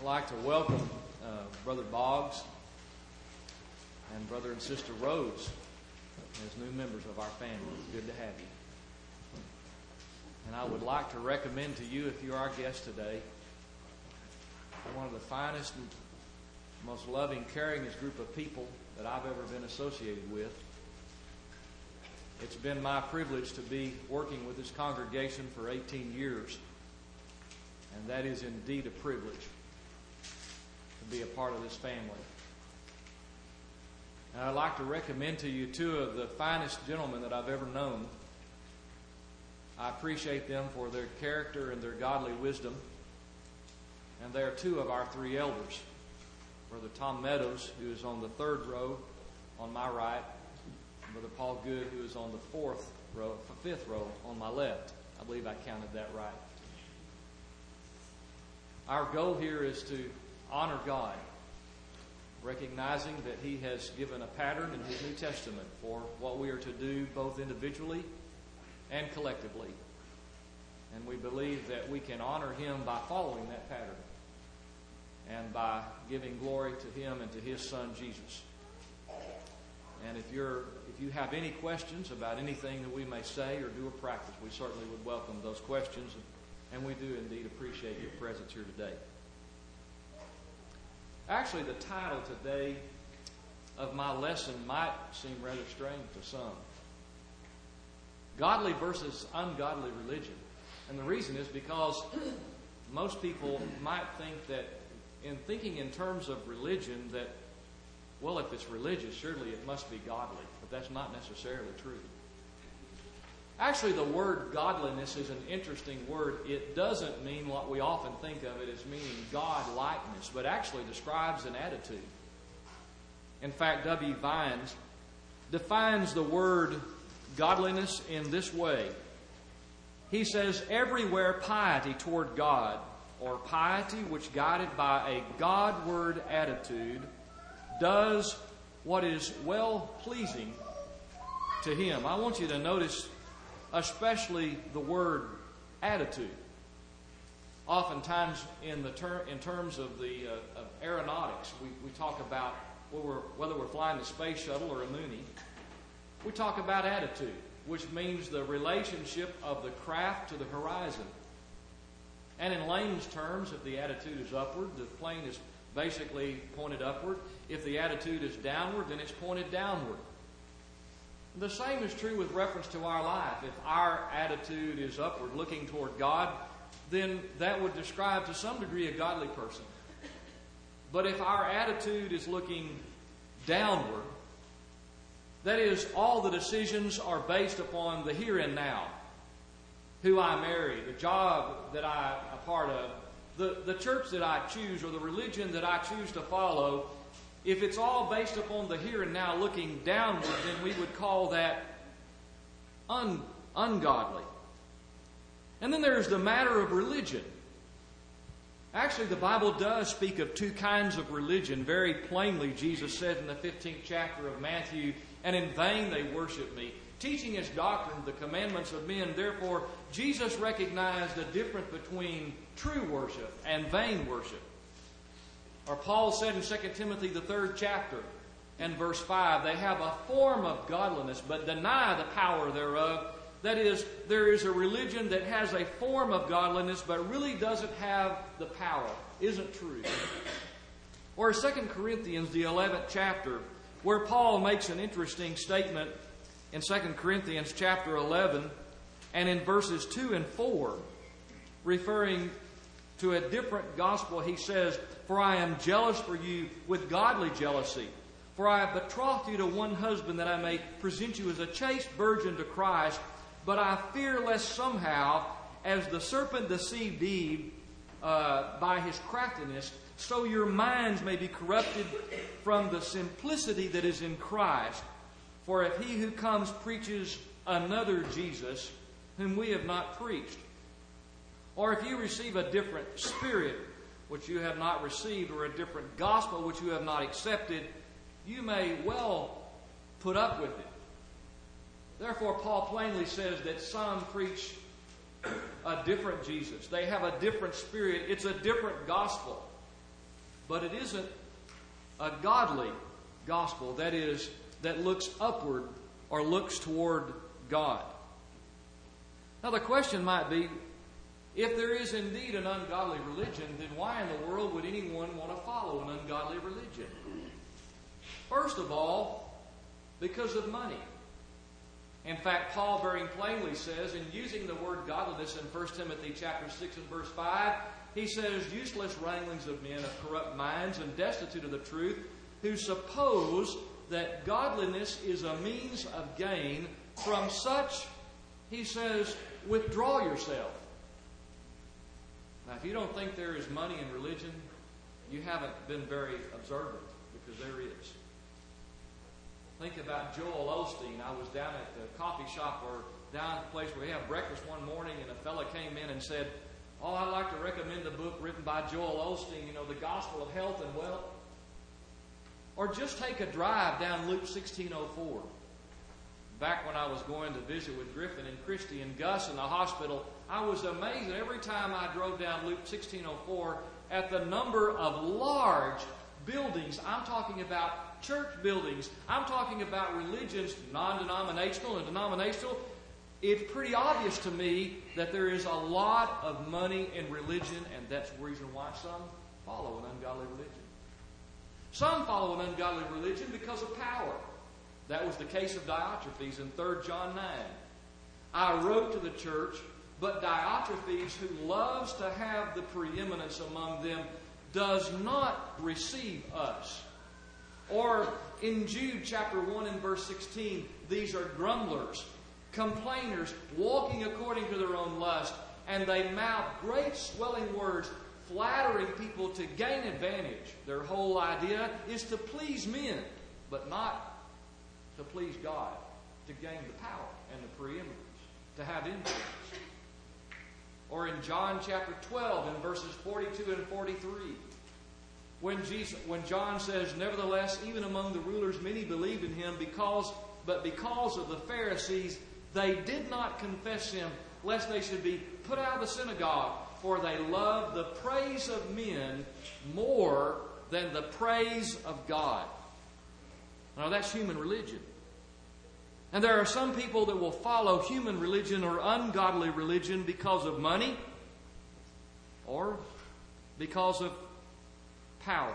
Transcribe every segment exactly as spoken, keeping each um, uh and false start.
like to welcome uh, Brother Boggs and Brother and Sister Rhodes as new members of our family. Good to have you. And I would like to recommend to you, if you're our guest today, one of the finest and most loving, caringest group of people that I've ever been associated with. It's been my privilege to be working with this congregation for eighteen years. And that is indeed a privilege to be a part of this family. And I'd like to recommend to you two of the finest gentlemen that I've ever known. I appreciate them for their character and their godly wisdom. And they are two of our three elders. Brother Tom Meadows, who is on the third row on my right, and Brother Paul Good, who is on the fourth row, fifth row on my left. I believe I counted that right. Our goal here is to honor God, recognizing that He has given a pattern in His New Testament for what we are to do both individually and collectively. And we believe that we can honor Him by following that pattern and by giving glory to Him and to His Son, Jesus. And if you're if you have any questions about anything that we may say or do or practice, we certainly would welcome those questions. And we do indeed appreciate your presence here today. Actually, the title today of my lesson might seem rather strange to some. Godly versus ungodly religion. And the reason is because most people might think that in thinking in terms of religion that, well, if it's religious, surely it must be godly. But that's not necessarily true. Actually, the word godliness is an interesting word. It doesn't mean what we often think of it as meaning God-likeness, but actually describes an attitude. In fact, W. Vines defines the word godliness in this way. He says, everywhere piety toward God, or piety which guided by a Godward attitude, does what is well-pleasing to Him. I want you to notice especially the word attitude. Oftentimes in the ter- in terms of the uh, of aeronautics, we, we talk about whether we're, whether we're flying the space shuttle or a Mooney. We talk about attitude, which means the relationship of the craft to the horizon. And in layman's terms, if the attitude is upward, the plane is basically pointed upward. If the attitude is downward, then it's pointed downward. The same is true with reference to our life. If our attitude is upward, looking toward God, then that would describe to some degree a godly person. But if our attitude is looking downward, that is, all the decisions are based upon the here and now. Who I marry, the job that I'm a part of, the, the church that I choose, or the religion that I choose to follow. If it's all based upon the here and now looking downward, then we would call that un, ungodly. And then there's the matter of religion. Actually, the Bible does speak of two kinds of religion. Very plainly, Jesus said in the fifteenth chapter of Matthew, and in vain they worship me, teaching as doctrine the commandments of men. Therefore, Jesus recognized the difference between true worship and vain worship. Or Paul said in Second Timothy, the third chapter, and verse five, they have a form of godliness, but deny the power thereof. That is, there is a religion that has a form of godliness, but really doesn't have the power, isn't true. Or Second Corinthians, the eleventh chapter, where Paul makes an interesting statement in Second Corinthians chapter eleven, and in verses two and four, referring to a different gospel, he says, for I am jealous for you with godly jealousy. For I have betrothed you to one husband, that I may present you as a chaste virgin to Christ. But I fear lest somehow, as the serpent deceived Eve uh, by his craftiness, so your minds may be corrupted from the simplicity that is in Christ. For if he who comes preaches another Jesus, whom we have not preached, or if you receive a different spirit which you have not received, or a different gospel which you have not accepted, you may well put up with it. Therefore, Paul plainly says that some preach a different Jesus. They have a different spirit. It's a different gospel. but it isn't a godly gospel, that is, that looks upward or looks toward God. Now the question might be, if there is indeed an ungodly religion, then why in the world would anyone want to follow an ungodly religion? First of all, because of money. In fact, Paul very plainly says, in using the word godliness in First Timothy chapter six and verse five, he says, useless wranglings of men of corrupt minds and destitute of the truth, who suppose that godliness is a means of gain. From such, he says, withdraw yourself. Now, if you don't think there is money in religion, you haven't been very observant, because there is. Think about Joel Osteen. I was down at the coffee shop or down at the place where we have breakfast one morning, and a fella came in and said, oh, I'd like to recommend a book written by Joel Osteen, you know, The Gospel of Health and Wealth. Or just take a drive down Luke sixteen oh four. Back when I was going to visit with Griffin and Christy and Gus in the hospital, I was amazed every time I drove down Luke sixteen oh four at the number of large buildings. I'm talking about church buildings. I'm talking about religions, non-denominational and denominational. It's pretty obvious to me that there is a lot of money in religion, and that's the reason why some follow an ungodly religion. Some follow an ungodly religion because of power. That was the case of Diotrephes in Third John nine. I wrote to the church, but Diotrephes, who loves to have the preeminence among them, does not receive us. Or in Jude chapter one and verse sixteen, these are grumblers, complainers, walking according to their own lust, and they mouth great swelling words, flattering people to gain advantage. Their whole idea is to please men, but not to please God, to gain the power and the preeminence, to have influence. Or in John chapter twelve and verses forty-two and forty-three, when Jesus, when John says, nevertheless, even among the rulers many believed in him, because, but because of the Pharisees, they did not confess him, lest they should be put out of the synagogue, for they loved the praise of men more than the praise of God. Now that's human religion. And there are some people that will follow human religion or ungodly religion because of money or because of power.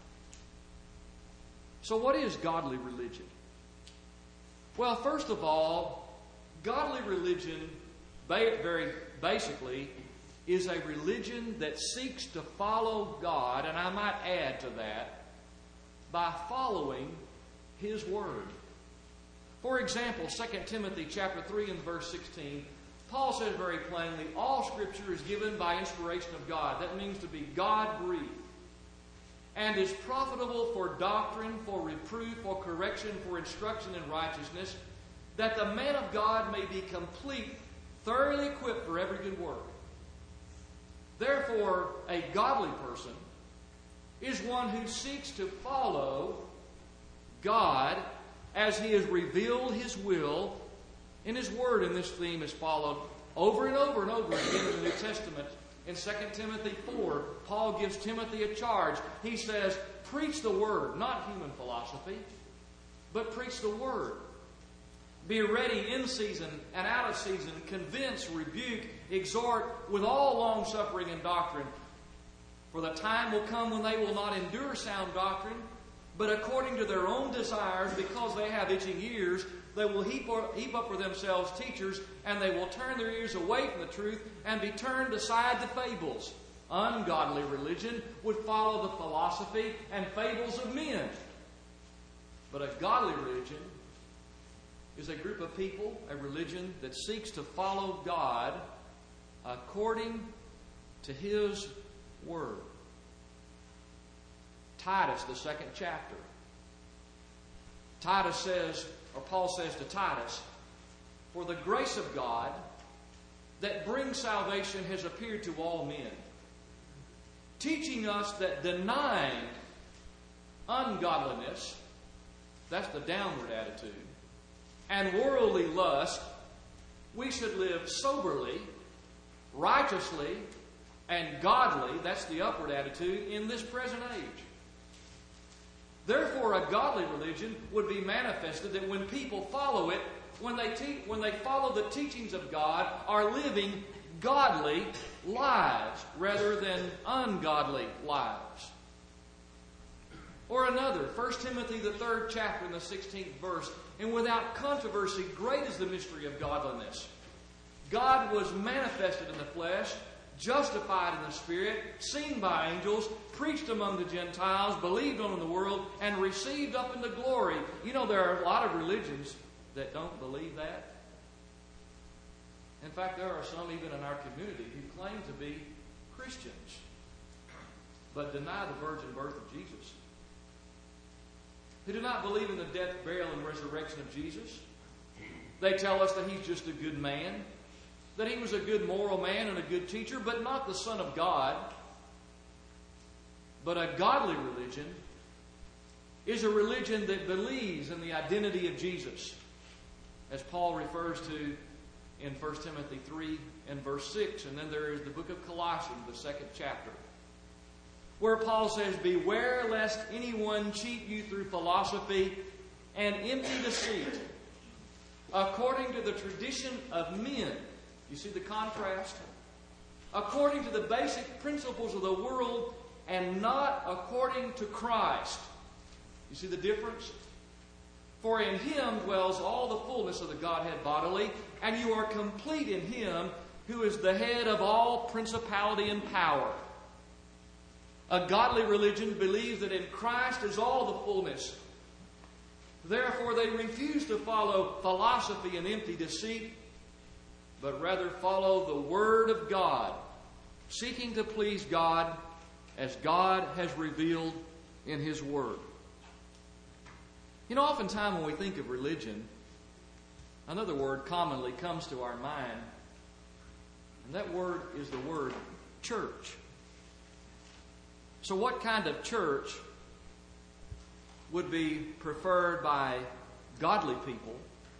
So what is godly religion? Well, first of all, godly religion, very basically, is a religion that seeks to follow God, and I might add to that, by following His Word. For example, Second Timothy chapter three and verse sixteen, Paul says very plainly, all Scripture is given by inspiration of God. That means to be God-breathed. And is profitable for doctrine, for reproof, for correction, for instruction in righteousness, that the man of God may be complete, thoroughly equipped for every good work. Therefore, a godly person is one who seeks to follow God as He has revealed His will in His Word. And this theme is followed over and over and over again in the New Testament. In Second Timothy four, Paul gives Timothy a charge. He says, preach the Word, not human philosophy, but preach the Word. Be ready in season and out of season, convince, rebuke, exhort with all long-suffering and doctrine. For the time will come when they will not endure sound doctrine, but according to their own desires, because they have itching ears, they will heap up for themselves teachers, and they will turn their ears away from the truth and be turned aside to fables. Ungodly religion would follow the philosophy and fables of men. But a godly religion is a group of people, a religion that seeks to follow God according to His Word. Titus, the second chapter. Titus says, or Paul says to Titus, for the grace of God that brings salvation has appeared to all men, teaching us that denying ungodliness, that's the downward attitude, and worldly lust, we should live soberly, righteously, and godly, that's the upward attitude, in this present age. Therefore, a godly religion would be manifested that when people follow it, when they te- when they follow the teachings of God, are living godly lives rather than ungodly lives. Or another, First Timothy, the third chapter and the sixteenth verse, and without controversy, great is the mystery of godliness. God was manifested in the flesh, justified in the Spirit, seen by angels, preached among the Gentiles, believed on in the world, and received up into glory. You know, there are a lot of religions that don't believe that. In fact, there are some even in our community who claim to be Christians, but deny the virgin birth of Jesus. Who do not believe in the death, burial, and resurrection of Jesus. They tell us that He's just a good man, that He was a good moral man and a good teacher, but not the Son of God. But a godly religion is a religion that believes in the identity of Jesus, as Paul refers to in First Timothy three and verse six. And then there is the book of Colossians, the second chapter, where Paul says, "Beware lest anyone cheat you through philosophy and empty deceit, according to the tradition of men." You see the contrast? "According to the basic principles of the world, and not according to Christ." You see the difference? "For in Him dwells all the fullness of the Godhead bodily, and you are complete in Him, who is the head of all principality and power." A godly religion believes that in Christ is all the fullness. Therefore, they refuse to follow philosophy and empty deceit, but rather follow the Word of God, seeking to please God as God has revealed in His Word. You know, oftentimes when we think of religion, another word commonly comes to our mind, and that word is the word church. So what kind of church would be preferred by godly people?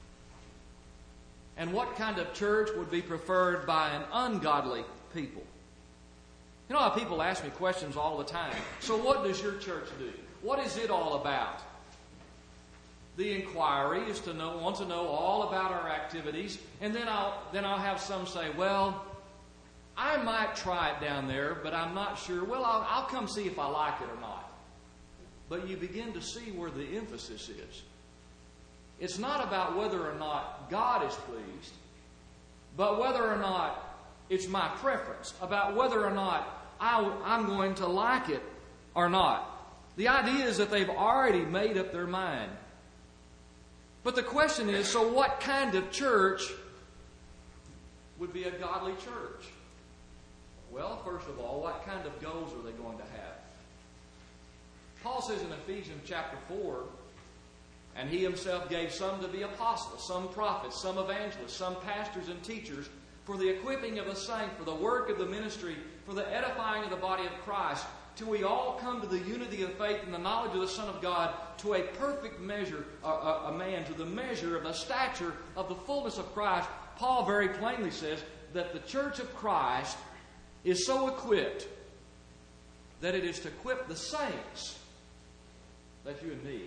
And what kind of church would be preferred by an ungodly people? You know how people ask me questions all the time. So what does your church do? What is it all about? The inquiry is to know, want to know all about our activities, and then I'll then I'll have some say, "Well, I might try it down there, but I'm not sure. Well, I'll, I'll come see if I like it or not." But you begin to see where the emphasis is. It's not about whether or not God is pleased, but whether or not it's my preference, about whether or not I, I'm going to like it or not. The idea is that they've already made up their mind. But the question is, so what kind of church would be a godly church? Well, first of all, what kind of goals are they going to have? Paul says in Ephesians chapter four, "And He Himself gave some to be apostles, some prophets, some evangelists, some pastors and teachers, for the equipping of the saints, for the work of the ministry, for the edifying of the body of Christ, till we all come to the unity of faith and the knowledge of the Son of God, to a perfect measure, a, a, a man, to the measure of the stature of the fullness of Christ." Paul very plainly says that the church of Christ is so equipped that it is to equip the saints, that's you and me,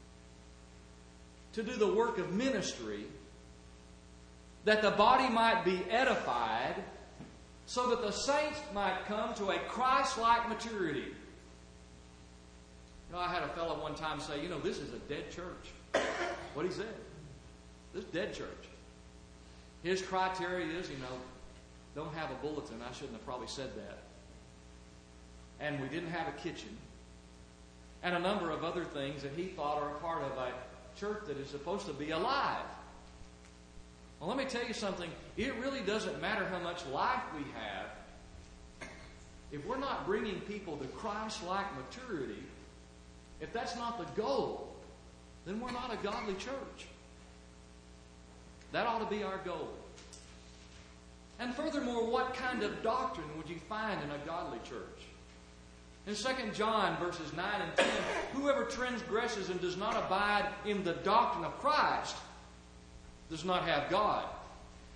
to do the work of ministry, that the body might be edified, so that the saints might come to a Christ-like maturity. You know, I had a fellow one time say, "You know, this is a dead church." What he said? This is a dead church. His criteria is, you know, don't have a bulletin. I shouldn't have probably said that. And we didn't have a kitchen. And a number of other things that he thought are a part of a church that is supposed to be alive. Well, let me tell you something. It really doesn't matter how much life we have. If we're not bringing people to Christ-like maturity, if that's not the goal, then we're not a godly church. That ought to be our goal. And furthermore, what kind of doctrine would you find in a godly church? In Second John verses nine and ten, "Whoever transgresses and does not abide in the doctrine of Christ does not have God.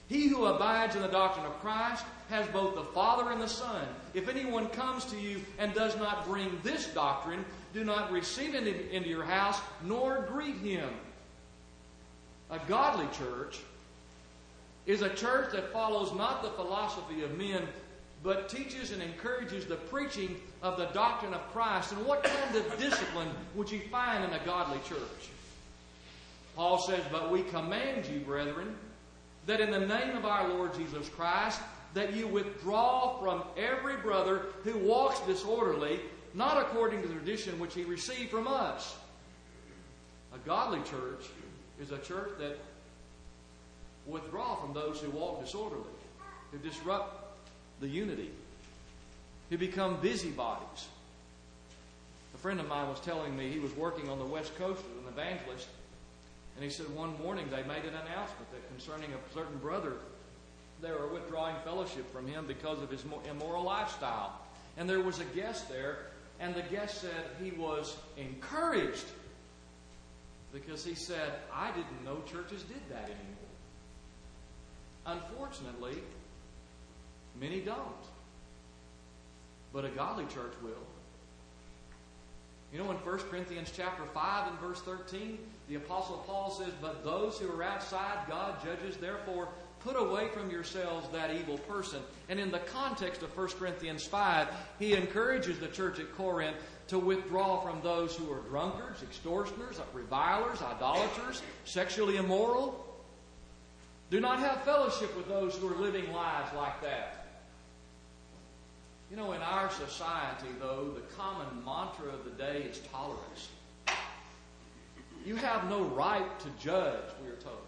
He who abides in the doctrine of Christ has both the Father and the Son. If anyone comes to you and does not bring this doctrine, do not receive it into your house, nor greet him. A godly church is a church that follows not the philosophy of men, but teaches and encourages the preaching of the doctrine of Christ. And what kind of discipline would you find in a godly church? Paul says, "But we command you, brethren, that in the name of our Lord Jesus Christ, that you withdraw from every brother who walks disorderly, not according to the tradition which he received from us." A godly church is a church that will withdraw from those who walk disorderly, who disrupt the unity, who become busybodies. A friend of mine was telling me he was working on the West Coast as an evangelist, and he said one morning they made an announcement that concerning a certain brother, they were withdrawing fellowship from him because of his immoral lifestyle. And there was a guest there, and the guest said he was encouraged because he said, "I didn't know churches did that anymore." Unfortunately, many don't. But a godly church will. You know, in First Corinthians chapter five and verse thirteen, the Apostle Paul says, "But those who are outside God judges, therefore put away from yourselves that evil person." And in the context of First Corinthians five, he encourages the church at Corinth to withdraw from those who are drunkards, extortioners, revilers, idolaters, sexually immoral. Do not have fellowship with those who are living lives like that. You know, in our society, though, the common mantra of the day is tolerance. You have no right to judge, we are told.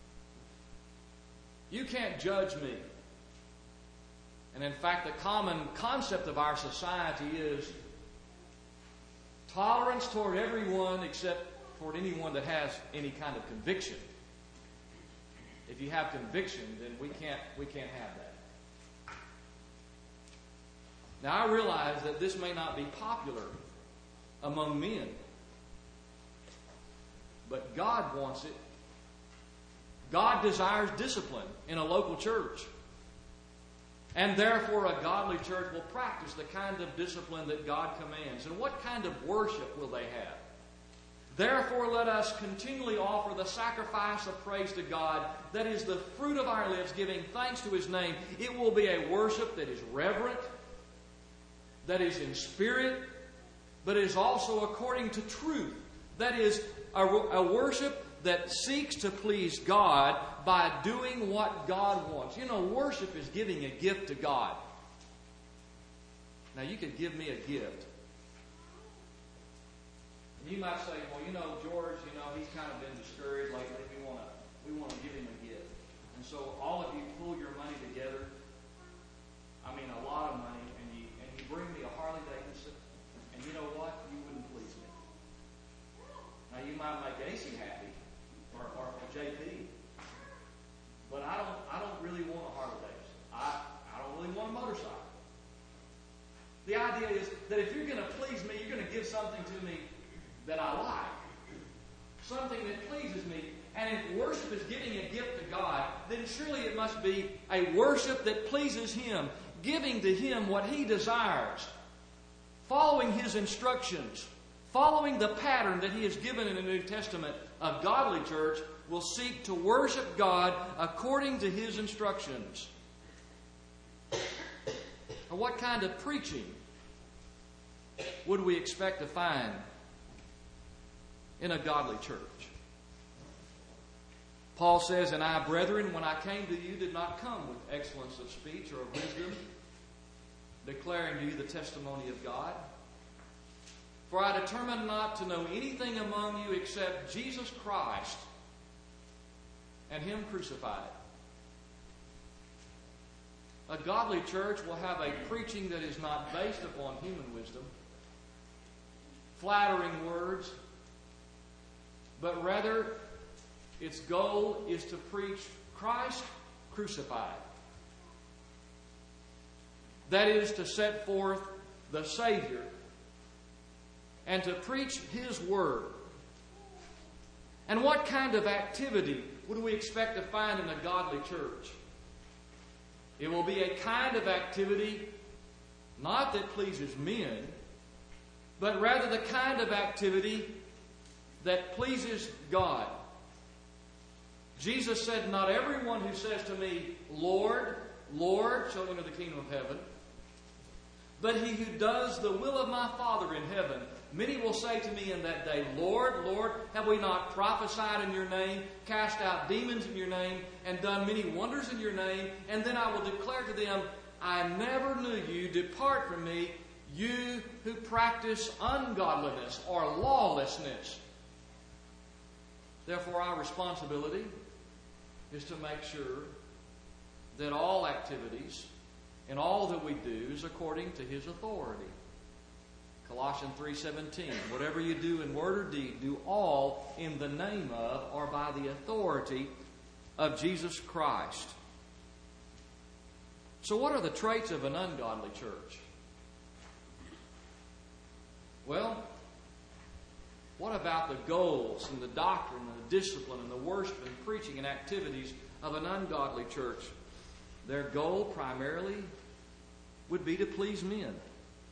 You can't judge me. And in fact, the common concept of our society is tolerance toward everyone except toward anyone that has any kind of conviction. If you have conviction, then we can't we can't have that. Now, I realize that this may not be popular among men, but God wants it. God desires discipline in a local church. And therefore, a godly church will practice the kind of discipline that God commands. And what kind of worship will they have? Therefore, let us continually offer the sacrifice of praise to God, that is the fruit of our lips, giving thanks to His name. It will be a worship that is reverent, that is in spirit, but is also according to truth. That is a, a worship that seeks to please God by doing what God wants. You know, worship is giving a gift to God. Now, you could give me a gift. And you might say, "Well, you know, George, you know, he's kind of been discouraged lately. We want to we want to give him a gift." And so all of you pull your money together. I mean, a lot of money, and you and you bring me a Harley Davidson. And you know what? You wouldn't please me. Now, you might make A C happy, or, or, or J P. But I don't I don't really want a Harley Davidson. I, I don't really want a motorcycle. The idea is that if you're going to please me, you're going to give something to me that I like. Something that pleases me. And if worship is giving a gift to God, then surely it must be a worship that pleases Him, giving to Him what He desires, following His instructions, following the pattern that He has given in the New Testament. A godly church will seek to worship God according to His instructions. Or what kind of preaching would we expect to find in a godly church? Paul says, "And I, brethren, when I came to you, did not come with excellence of speech or of wisdom, declaring to you the testimony of God. For I determined not to know anything among you except Jesus Christ and Him crucified." A godly church will have a preaching that is not based upon human wisdom, flattering words, but rather its goal is to preach Christ crucified. That is to set forth the Savior and to preach His Word. And what kind of activity would we expect to find in a godly church? It will be a kind of activity not that pleases men, but rather the kind of activity that pleases God. Jesus said, "Not everyone who says to me, 'Lord, Lord,' shall enter the kingdom of heaven, but he who does the will of my Father in heaven. Many will say to me in that day, 'Lord, Lord, have we not prophesied in your name, cast out demons in your name, and done many wonders in your name?' And then I will declare to them, 'I never knew you. Depart from me, you who practice ungodliness,' or lawlessness." Therefore, our responsibility is to make sure that all activities and all that we do is according to His authority. Colossians three seventeen, "Whatever you do in word or deed, do all in the name of or by the authority of Jesus Christ." So what are the traits of an ungodly church? Well, what about the goals and the doctrine and the discipline and the worship and preaching and activities of an ungodly church? Their goal primarily would be to please men.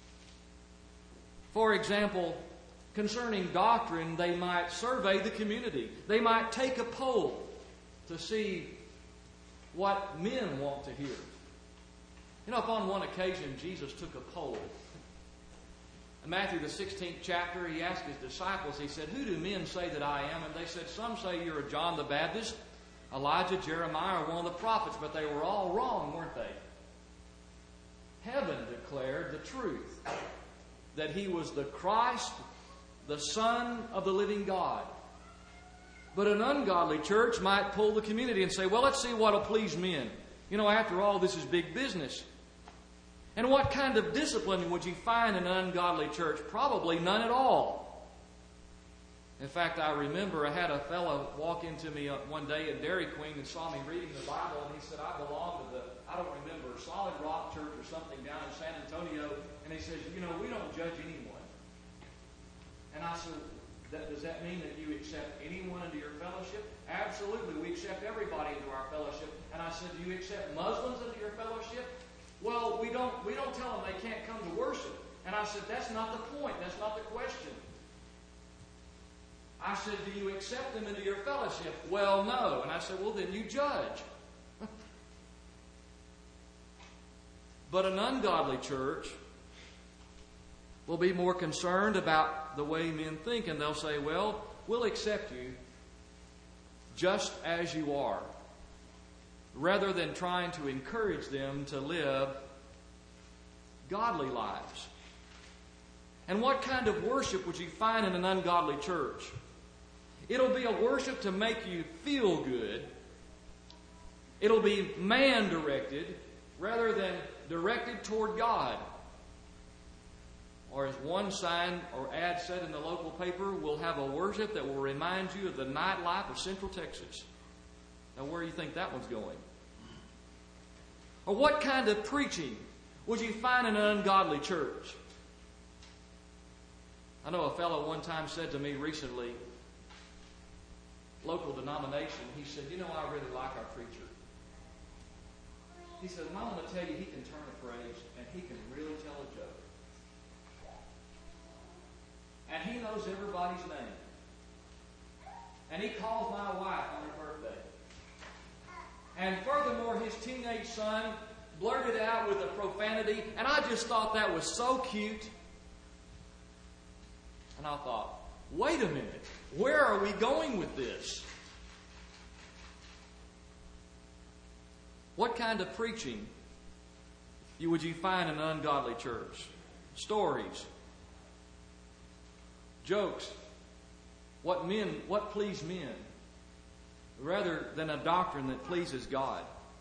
For example, concerning doctrine, they might survey the community. They might take a poll to see what men want to hear. You know, upon one occasion, Jesus took a poll. In Matthew the sixteenth chapter, He asked His disciples, He said, "Who do men say that I am?" And they said, "Some say you're a John the Baptist, Elijah, Jeremiah, or one of the prophets." But they were all wrong, weren't they? Heaven declared the truth, that He was the Christ, the Son of the living God. But an ungodly church might pull the community and say, "Well, let's see what will please men. You know, after all, this is big business." And what kind of discipline would you find in an ungodly church? Probably none at all. In fact, I remember I had a fellow walk into me one day at Dairy Queen and saw me reading the Bible, and he said, "I belong to the, I don't remember, Solid Rock Church or something down in San Antonio." And he says, "You know, we don't judge anyone." And I said, that, "Does that mean that you accept anyone into your fellowship?" "Absolutely, we accept everybody into our fellowship." And I said, "Do you accept Muslims into your fellowship?" "Well, we don't, we don't tell them they can't come to worship." And I said, "That's not the point. That's not the question." I said, "Do you accept them into your fellowship?" "Well, no." And I said, "Well, then you judge." But an ungodly church will be more concerned about the way men think, and they'll say, "Well, we'll accept you just as you are," rather than trying to encourage them to live godly lives. And what kind of worship would you find in an ungodly church? It'll be a worship to make you feel good. It'll be man-directed rather than directed toward God. Or as one sign or ad said in the local paper, "We'll have a worship that will remind you of the nightlife of Central Texas." Now, where do you think that one's going? Or what kind of preaching would you find in an ungodly church? I know a fellow one time said to me recently, local denomination, he said, "You know, I really like our preacher." He said, "And I'm going to tell you, he can turn a phrase and he can really tell a joke. And he knows everybody's name. And he calls my wife on her birthday. And furthermore, his teenage son blurted out with a profanity, and I just thought that was so cute." And I thought, wait a minute, where are we going with this? What kind of preaching would you find in an ungodly church? Stories, jokes, what men, what please men, rather than a doctrine that pleases God.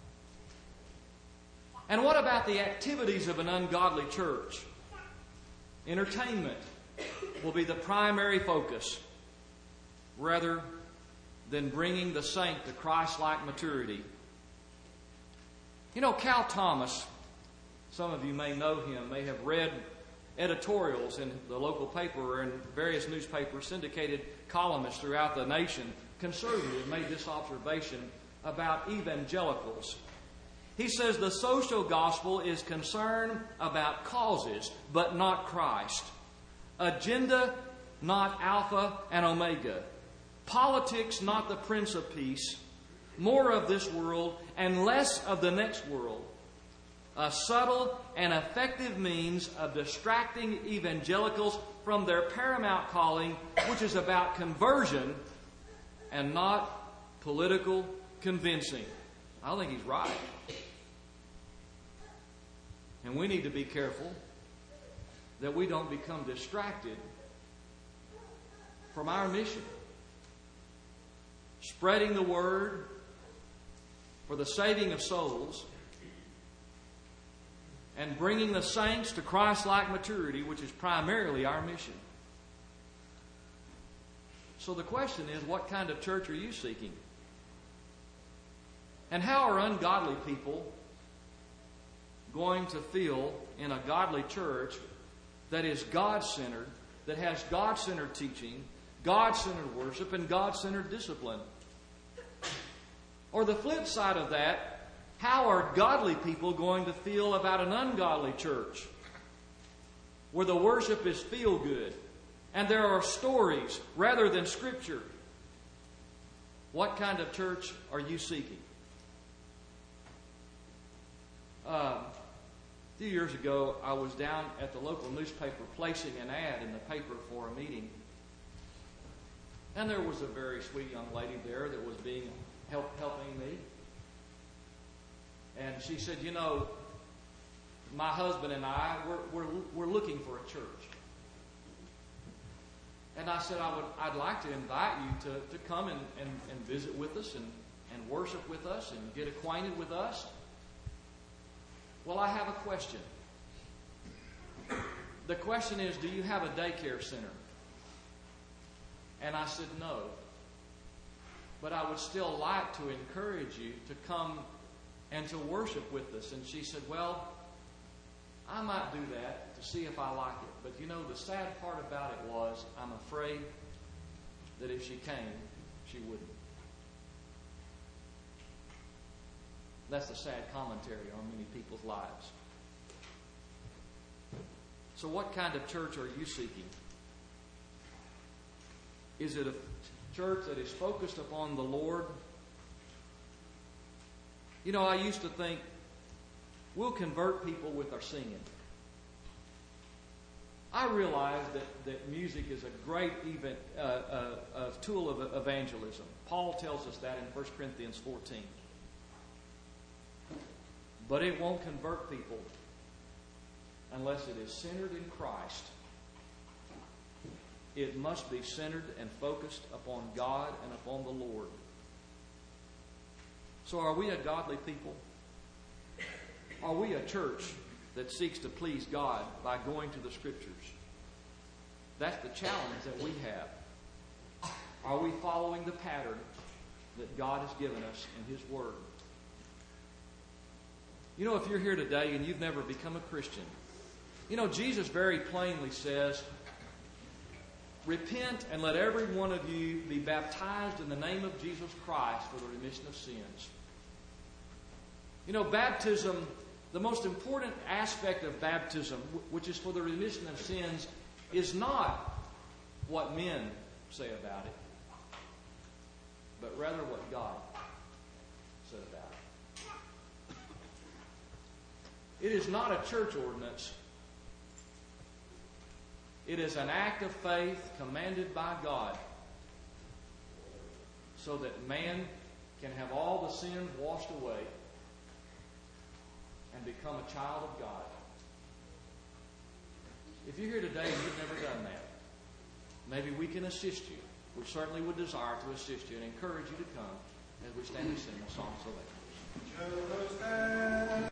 And what about the activities of an ungodly church? Entertainment will be the primary focus, rather than bringing the saint to Christ-like maturity. You know, Cal Thomas, some of you may know him, may have read editorials in the local paper or in various newspapers, syndicated columnists throughout the nation, conservative, made this observation about evangelicals. He says the social gospel is concerned about causes, but not Christ. Agenda, not Alpha and Omega. Politics, not the Prince of Peace. More of this world and less of the next world. A subtle and effective means of distracting evangelicals from their paramount calling, which is about conversion and not political convincing. I think he's right. And we need to be careful that we don't become distracted from our mission. Spreading the word for the saving of souls and bringing the saints to Christ-like maturity, which is primarily our mission. So the question is, what kind of church are you seeking? And how are ungodly people going to feel in a godly church that is God-centered, that has God-centered teaching, God-centered worship, and God-centered discipline? Or the flip side of that, how are godly people going to feel about an ungodly church where the worship is feel-good and there are stories rather than Scripture? What kind of church are you seeking? Uh, a few years ago, I was down at the local newspaper placing an ad in the paper for a meeting. And there was a very sweet young lady there that was being help, helping me. And she said, you know, my husband and I, we're, we're, we're looking for a church. And I said, I would, I'd like to invite you to, to come and, and, and visit with us and, and worship with us and get acquainted with us. Well, I have a question. The question is, do you have a daycare center? And I said, no. But I would still like to encourage you to come and to worship with us. And she said, well, I might do that to see if I like it. But you know, the sad part about it was, I'm afraid that if she came, she wouldn't. That's the sad commentary on many people's lives. So what kind of church are you seeking? Is it a church that is focused upon the Lord? You know, I used to think we'll convert people with our singing. I realize that, that music is a great event, uh, uh, uh, tool of evangelism. Paul tells us that in First Corinthians fourteen. But it won't convert people unless it is centered in Christ. It must be centered and focused upon God and upon the Lord. So are we a godly people? Are we a church that seeks to please God by going to the Scriptures? That's the challenge that we have. Are we following the pattern that God has given us in His Word? You know, if you're here today and you've never become a Christian, you know, Jesus very plainly says, repent and let every one of you be baptized in the name of Jesus Christ for the remission of sins. You know, baptism, the most important aspect of baptism, which is for the remission of sins, is not what men say about it, but rather what God said about it. It is not a church ordinance. It is an act of faith commanded by God so that man can have all the sins washed away and become a child of God. If you're here today and you've never done that, maybe we can assist you. We certainly would desire to assist you and encourage you to come as we stand and sing a song of salvation.